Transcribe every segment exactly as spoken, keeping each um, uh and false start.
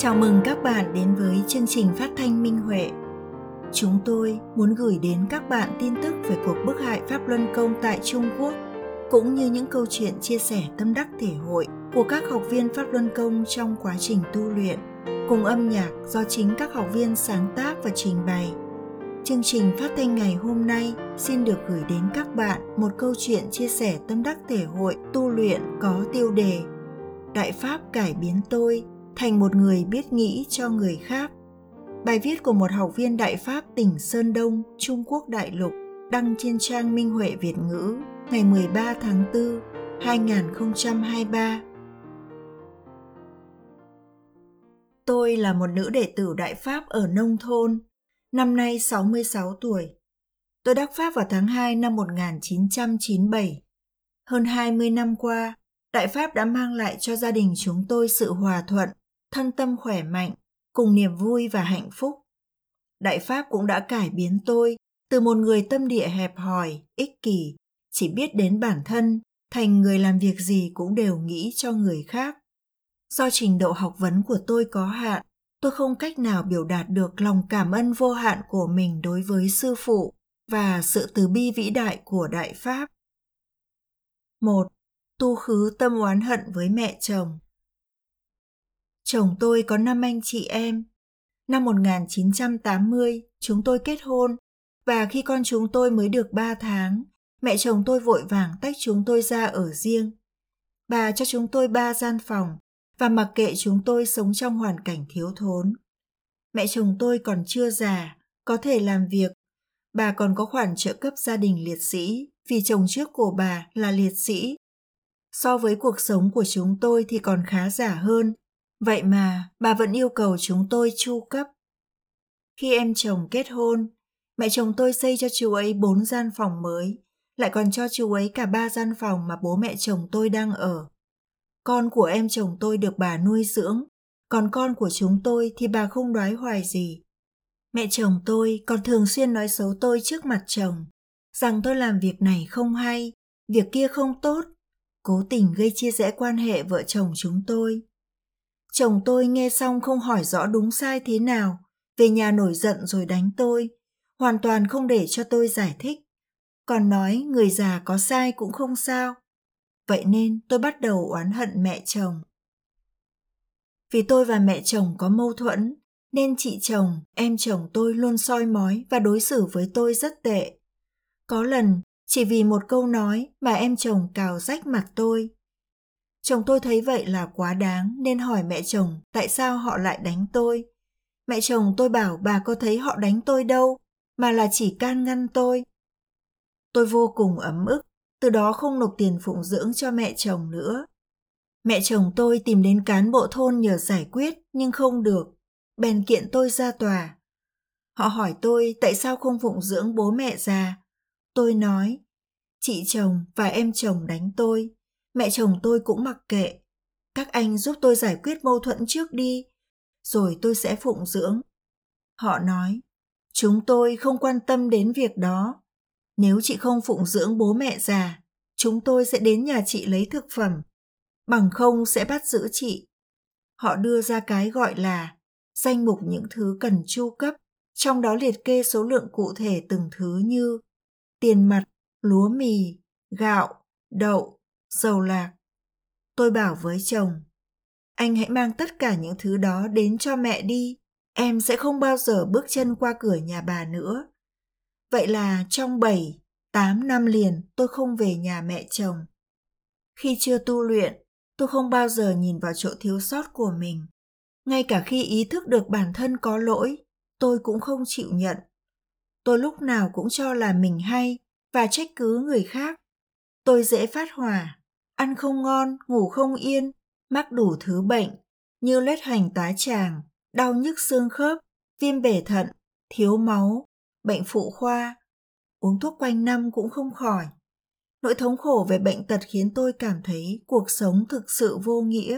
Chào mừng các bạn đến với chương trình phát thanh Minh Huệ. Chúng tôi muốn gửi đến các bạn tin tức về cuộc bức hại Pháp Luân Công tại Trung Quốc, cũng như những câu chuyện chia sẻ tâm đắc thể hội của các học viên Pháp Luân Công trong quá trình tu luyện, cùng âm nhạc do chính các học viên sáng tác và trình bày. Chương trình phát thanh ngày hôm nay xin được gửi đến các bạn một câu chuyện chia sẻ tâm đắc thể hội tu luyện có tiêu đề Đại Pháp cải biến tôi thành một người biết nghĩ cho người khác. Bài viết của một học viên Đại Pháp tỉnh Sơn Đông, Trung Quốc đại lục, đăng trên trang Minh Huệ Việt ngữ ngày mười ba tháng tư, hai nghìn không trăm hai mươi ba. Tôi là một nữ đệ tử Đại Pháp ở nông thôn, năm nay sáu mươi sáu tuổi. Tôi đắc Pháp vào tháng hai năm một nghìn chín trăm chín mươi bảy. Hơn hai mươi năm qua, Đại Pháp đã mang lại cho gia đình chúng tôi sự hòa thuận, thân tâm khỏe mạnh, cùng niềm vui và hạnh phúc. Đại Pháp cũng đã cải biến tôi từ một người tâm địa hẹp hòi, ích kỷ, chỉ biết đến bản thân, thành người làm việc gì cũng đều nghĩ cho người khác. Do trình độ học vấn của tôi có hạn, tôi không cách nào biểu đạt được lòng cảm ơn vô hạn của mình đối với sư phụ và sự từ bi vĩ đại của Đại Pháp. một. Tu khứ tâm oán hận với mẹ chồng. Chồng tôi có năm anh chị em. Năm một nghìn chín trăm tám mươi, chúng tôi kết hôn, và khi con chúng tôi mới được ba tháng, mẹ chồng tôi vội vàng tách chúng tôi ra ở riêng. Bà cho chúng tôi ba gian phòng và mặc kệ chúng tôi sống trong hoàn cảnh thiếu thốn. Mẹ chồng tôi còn chưa già, có thể làm việc. Bà còn có khoản trợ cấp gia đình liệt sĩ vì chồng trước của bà là liệt sĩ. So với cuộc sống của chúng tôi thì còn khá giả hơn. Vậy mà bà vẫn yêu cầu chúng tôi chu cấp. Khi em chồng kết hôn, mẹ chồng tôi xây cho chú ấy bốn gian phòng mới, lại còn cho chú ấy cả ba gian phòng mà bố mẹ chồng tôi đang ở. Con của em chồng tôi được bà nuôi dưỡng, còn con của chúng tôi thì bà không đoái hoài gì. Mẹ chồng tôi còn thường xuyên nói xấu tôi trước mặt chồng, rằng tôi làm việc này không hay, việc kia không tốt, cố tình gây chia rẽ quan hệ vợ chồng chúng tôi. Chồng tôi nghe xong không hỏi rõ đúng sai thế nào, về nhà nổi giận rồi đánh tôi, hoàn toàn không để cho tôi giải thích, còn nói người già có sai cũng không sao. Vậy nên tôi bắt đầu oán hận mẹ chồng. Vì tôi và mẹ chồng có mâu thuẫn, nên chị chồng, em chồng tôi luôn soi mói và đối xử với tôi rất tệ. Có lần, chỉ vì một câu nói mà em chồng cào rách mặt tôi. Chồng tôi thấy vậy là quá đáng nên hỏi mẹ chồng tại sao họ lại đánh tôi. Mẹ chồng tôi bảo bà có thấy họ đánh tôi đâu, mà là chỉ can ngăn tôi. Tôi vô cùng ấm ức, từ đó không nộp tiền phụng dưỡng cho mẹ chồng nữa. Mẹ chồng tôi tìm đến cán bộ thôn nhờ giải quyết nhưng không được, bèn kiện tôi ra tòa. Họ hỏi tôi tại sao không phụng dưỡng bố mẹ già. Tôi nói, chị chồng và em chồng đánh tôi, mẹ chồng tôi cũng mặc kệ. Các anh giúp tôi giải quyết mâu thuẫn trước đi, rồi tôi sẽ phụng dưỡng. Họ nói, chúng tôi không quan tâm đến việc đó. Nếu chị không phụng dưỡng bố mẹ già, chúng tôi sẽ đến nhà chị lấy thực phẩm, bằng không sẽ bắt giữ chị. Họ đưa ra cái gọi là danh mục những thứ cần chu cấp, trong đó liệt kê số lượng cụ thể từng thứ như tiền mặt, lúa mì, gạo, đậu, dầu lạc. Tôi bảo với chồng, anh hãy mang tất cả những thứ đó đến cho mẹ đi, em sẽ không bao giờ bước chân qua cửa nhà bà nữa. Vậy là trong bảy, tám năm liền tôi không về nhà mẹ chồng. Khi chưa tu luyện, tôi không bao giờ nhìn vào chỗ thiếu sót của mình. Ngay cả khi ý thức được bản thân có lỗi, tôi cũng không chịu nhận. Tôi lúc nào cũng cho là mình hay và trách cứ người khác. Tôi dễ phát hỏa, ăn không ngon, ngủ không yên, mắc đủ thứ bệnh như loét hành tá tràng, đau nhức xương khớp, viêm bể thận, thiếu máu, bệnh phụ khoa. Uống thuốc quanh năm cũng không khỏi. Nỗi thống khổ về bệnh tật khiến tôi cảm thấy cuộc sống thực sự vô nghĩa.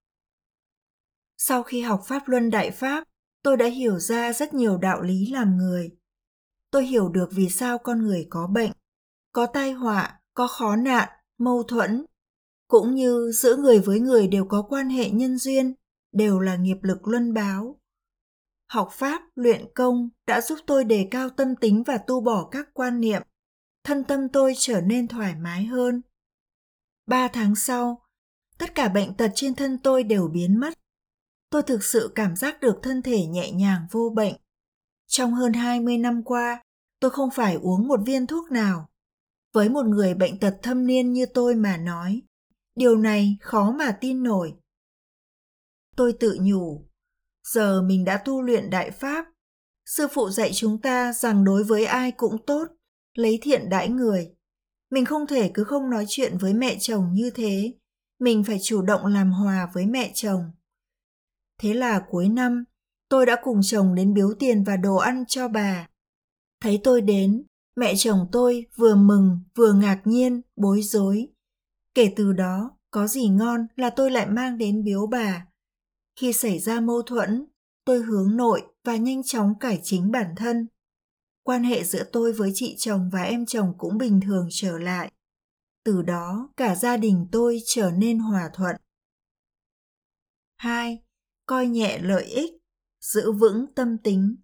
Sau khi học Pháp Luân Đại Pháp, tôi đã hiểu ra rất nhiều đạo lý làm người. Tôi hiểu được vì sao con người có bệnh, có tai họa, có khó nạn, mâu thuẫn, cũng như giữa người với người đều có quan hệ nhân duyên, đều là nghiệp lực luân báo. Học Pháp, luyện công đã giúp tôi đề cao tâm tính và tu bỏ các quan niệm. Thân tâm tôi trở nên thoải mái hơn. Ba tháng sau, tất cả bệnh tật trên thân tôi đều biến mất. Tôi thực sự cảm giác được thân thể nhẹ nhàng vô bệnh. Trong hơn hai mươi năm qua, tôi không phải uống một viên thuốc nào. Với một người bệnh tật thâm niên như tôi mà nói, điều này khó mà tin nổi. Tôi tự nhủ, giờ mình đã tu luyện Đại Pháp. Sư phụ dạy chúng ta rằng đối với ai cũng tốt, lấy thiện đãi người. Mình không thể cứ không nói chuyện với mẹ chồng như thế. Mình phải chủ động làm hòa với mẹ chồng. Thế là cuối năm, tôi đã cùng chồng đến biếu tiền và đồ ăn cho bà. Thấy tôi đến, mẹ chồng tôi vừa mừng vừa ngạc nhiên, bối rối. Kể từ đó, có gì ngon là tôi lại mang đến biếu bà. Khi xảy ra mâu thuẫn, tôi hướng nội và nhanh chóng cải chính bản thân. Quan hệ giữa tôi với chị chồng và em chồng cũng bình thường trở lại. Từ đó, cả gia đình tôi trở nên hòa thuận. hai. Coi nhẹ lợi ích, giữ vững tâm tính.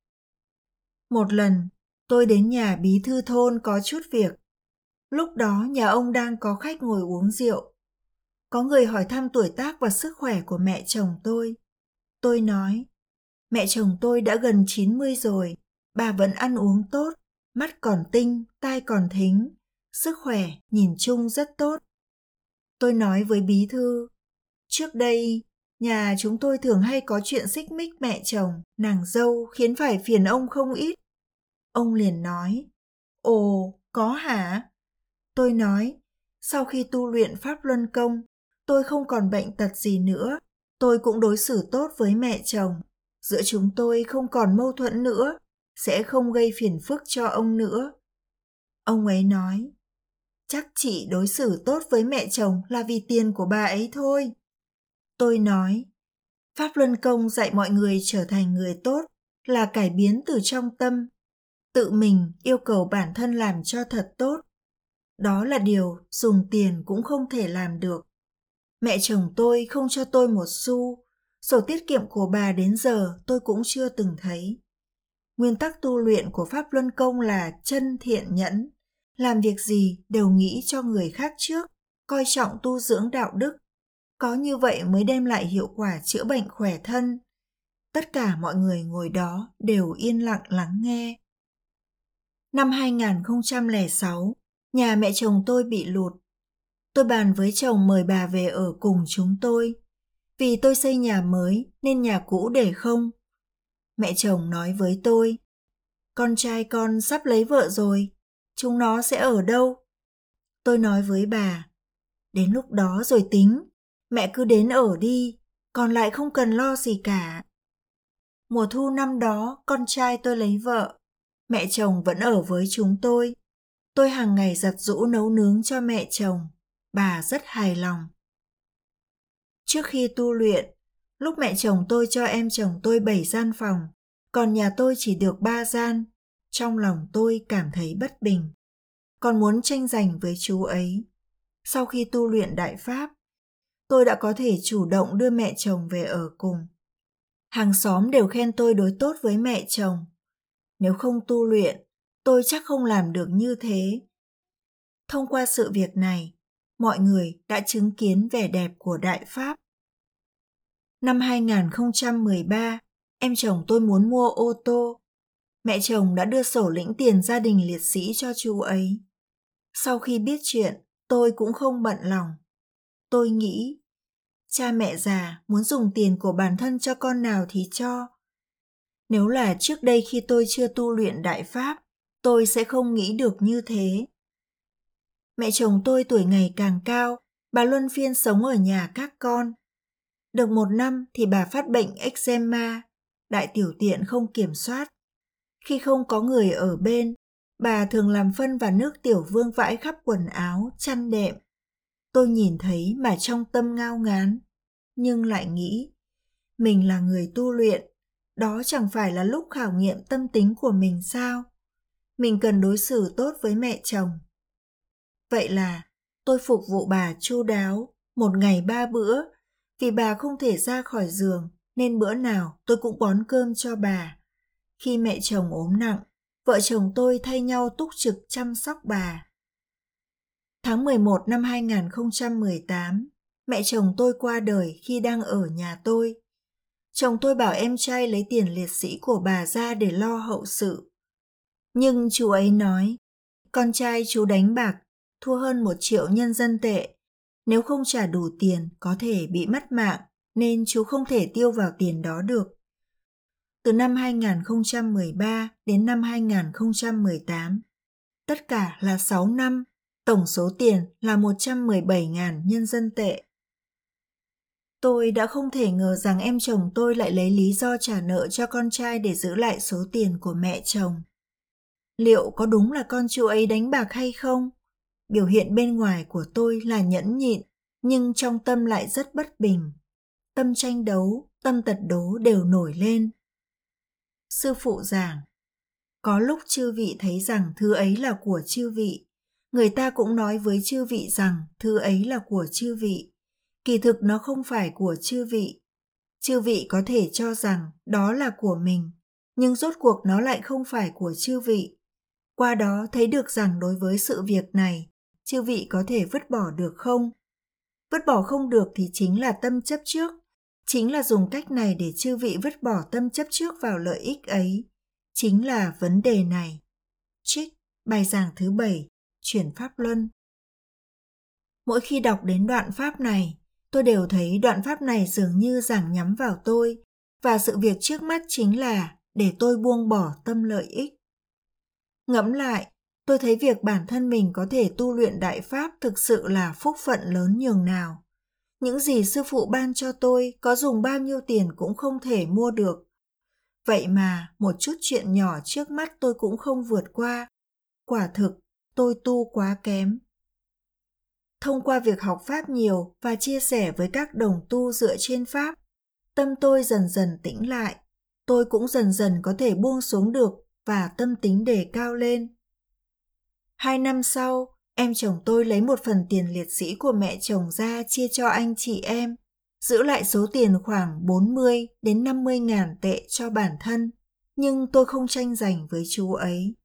Một lần, tôi đến nhà bí thư thôn có chút việc. Lúc đó nhà ông đang có khách ngồi uống rượu. Có người hỏi thăm tuổi tác và sức khỏe của mẹ chồng tôi. Tôi nói, mẹ chồng tôi đã gần chín mươi rồi, bà vẫn ăn uống tốt, mắt còn tinh, tai còn thính, sức khỏe nhìn chung rất tốt. Tôi nói với bí thư, trước đây, nhà chúng tôi thường hay có chuyện xích mích mẹ chồng, nàng dâu khiến phải phiền ông không ít. Ông liền nói, ồ, có hả? Tôi nói, sau khi tu luyện Pháp Luân Công, tôi không còn bệnh tật gì nữa. Tôi cũng đối xử tốt với mẹ chồng. Giữa chúng tôi không còn mâu thuẫn nữa, sẽ không gây phiền phức cho ông nữa. Ông ấy nói, chắc chị đối xử tốt với mẹ chồng là vì tiền của bà ấy thôi. Tôi nói, Pháp Luân Công dạy mọi người trở thành người tốt là cải biến từ trong tâm. Tự mình yêu cầu bản thân làm cho thật tốt. Đó là điều dùng tiền cũng không thể làm được. Mẹ chồng tôi không cho tôi một xu, sổ tiết kiệm của bà đến giờ tôi cũng chưa từng thấy. Nguyên tắc tu luyện của Pháp Luân Công là chân thiện nhẫn, làm việc gì đều nghĩ cho người khác trước, coi trọng tu dưỡng đạo đức. Có như vậy mới đem lại hiệu quả chữa bệnh khỏe thân. Tất cả mọi người ngồi đó đều yên lặng lắng nghe. Năm hai không không sáu, nhà mẹ chồng tôi bị lụt. Tôi bàn với chồng mời bà về ở cùng chúng tôi. Vì tôi xây nhà mới nên nhà cũ để không. Mẹ chồng nói với tôi, con trai con sắp lấy vợ rồi, chúng nó sẽ ở đâu? Tôi nói với bà, đến lúc đó rồi tính, mẹ cứ đến ở đi, còn lại không cần lo gì cả. Mùa thu năm đó, con trai tôi lấy vợ, mẹ chồng vẫn ở với chúng tôi. Tôi hàng ngày giặt giũ nấu nướng cho mẹ chồng, bà rất hài lòng. Trước khi tu luyện, lúc mẹ chồng tôi cho em chồng tôi bảy gian phòng, còn nhà tôi chỉ được ba gian, trong lòng tôi cảm thấy bất bình. Còn muốn tranh giành với chú ấy. Sau khi tu luyện Đại Pháp, tôi đã có thể chủ động đưa mẹ chồng về ở cùng. Hàng xóm đều khen tôi đối tốt với mẹ chồng. Nếu không tu luyện, tôi chắc không làm được như thế. Thông qua sự việc này, mọi người đã chứng kiến vẻ đẹp của Đại Pháp. Năm hai không một ba, em chồng tôi muốn mua ô tô. Mẹ chồng đã đưa sổ lĩnh tiền gia đình liệt sĩ cho chú ấy. Sau khi biết chuyện, tôi cũng không bận lòng. Tôi nghĩ, cha mẹ già muốn dùng tiền của bản thân cho con nào thì cho. Nếu là trước đây khi tôi chưa tu luyện Đại Pháp, tôi sẽ không nghĩ được như thế. Mẹ chồng tôi tuổi ngày càng cao, bà luân phiên sống ở nhà các con. Được một năm thì bà phát bệnh eczema, đại tiểu tiện không kiểm soát. Khi không có người ở bên, bà thường làm phân và nước tiểu vương vãi khắp quần áo, chăn đệm. Tôi nhìn thấy mà trong tâm ngao ngán, nhưng lại nghĩ, mình là người tu luyện, đó chẳng phải là lúc khảo nghiệm tâm tính của mình sao? Mình cần đối xử tốt với mẹ chồng. Vậy là tôi phục vụ bà chu đáo, một ngày ba bữa, Vì bà không thể ra khỏi giường, nên bữa nào tôi cũng bón cơm cho bà. Khi mẹ chồng ốm nặng, vợ chồng tôi thay nhau túc trực chăm sóc bà. Tháng mười một năm hai nghìn không trăm mười tám, mẹ chồng tôi qua đời khi đang ở nhà tôi. Chồng tôi bảo em trai lấy tiền liệt sĩ của bà ra để lo hậu sự. Nhưng chú ấy nói, con trai chú đánh bạc, thua hơn một triệu nhân dân tệ. Nếu không trả đủ tiền có thể bị mất mạng, nên chú không thể tiêu vào tiền đó được. Từ năm hai nghìn không trăm mười ba đến năm hai nghìn không trăm mười tám, tất cả là sáu năm, tổng số tiền là một trăm mười bảy nghìn nhân dân tệ. Tôi đã không thể ngờ rằng em chồng tôi lại lấy lý do trả nợ cho con trai để giữ lại số tiền của mẹ chồng. Liệu có đúng là con chú ấy đánh bạc hay không? Biểu hiện bên ngoài của tôi là nhẫn nhịn, nhưng trong tâm lại rất bất bình. Tâm tranh đấu, tâm tật đố đều nổi lên. Sư phụ giảng, có lúc chư vị thấy rằng thứ ấy là của chư vị. Người ta cũng nói với chư vị rằng thứ ấy là của chư vị. Kỳ thực nó không phải của chư vị. Chư vị có thể cho rằng đó là của mình, nhưng rốt cuộc nó lại không phải của chư vị. Qua đó thấy được rằng đối với sự việc này, chư vị có thể vứt bỏ được không? Vứt bỏ không được thì chính là tâm chấp trước. Chính là dùng cách này để chư vị vứt bỏ tâm chấp trước vào lợi ích ấy. Chính là vấn đề này. Trích bài giảng thứ bảy, chuyển Pháp Luân. Mỗi khi đọc đến đoạn Pháp này, tôi đều thấy đoạn Pháp này dường như giảng nhắm vào tôi, và sự việc trước mắt chính là để tôi buông bỏ tâm lợi ích. Ngẫm lại, tôi thấy việc bản thân mình có thể tu luyện Đại Pháp thực sự là phúc phận lớn nhường nào. Những gì sư phụ ban cho tôi có dùng bao nhiêu tiền cũng không thể mua được. Vậy mà một chút chuyện nhỏ trước mắt tôi cũng không vượt qua. Quả thực, tôi tu quá kém. Thông qua việc học Pháp nhiều và chia sẻ với các đồng tu dựa trên Pháp, tâm tôi dần dần tĩnh lại. Tôi cũng dần dần có thể buông xuống được và tâm tính đề cao lên. Hai năm sau, em chồng tôi lấy một phần tiền liệt sĩ của mẹ chồng ra chia cho anh chị em, giữ lại số tiền khoảng bốn mươi đến năm mươi ngàn tệ cho bản thân, nhưng tôi không tranh giành với chú ấy.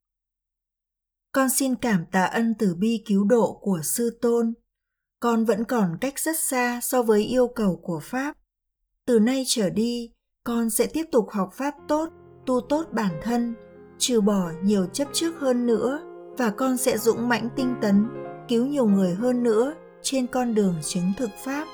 Con xin cảm tạ ân từ bi cứu độ của Sư Tôn. Con vẫn còn cách rất xa so với yêu cầu của Pháp. Từ nay trở đi, con sẽ tiếp tục học Pháp tốt, tu tốt bản thân, trừ bỏ nhiều chấp trước hơn nữa, và con sẽ dũng mãnh tinh tấn, cứu nhiều người hơn nữa trên con đường chứng thực Pháp.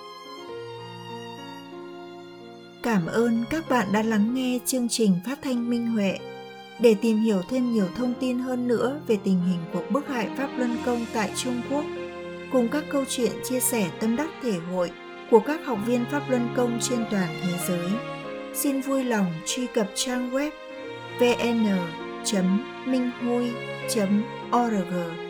Cảm ơn các bạn đã lắng nghe chương trình phát thanh Minh Huệ. Để tìm hiểu thêm nhiều thông tin hơn nữa về tình hình cuộc bức hại Pháp Luân Công tại Trung Quốc, cùng các câu chuyện chia sẻ tâm đắc thể hội của các học viên Pháp Luân Công trên toàn thế giới, xin vui lòng truy cập trang web vê en chấm minh hui chấm org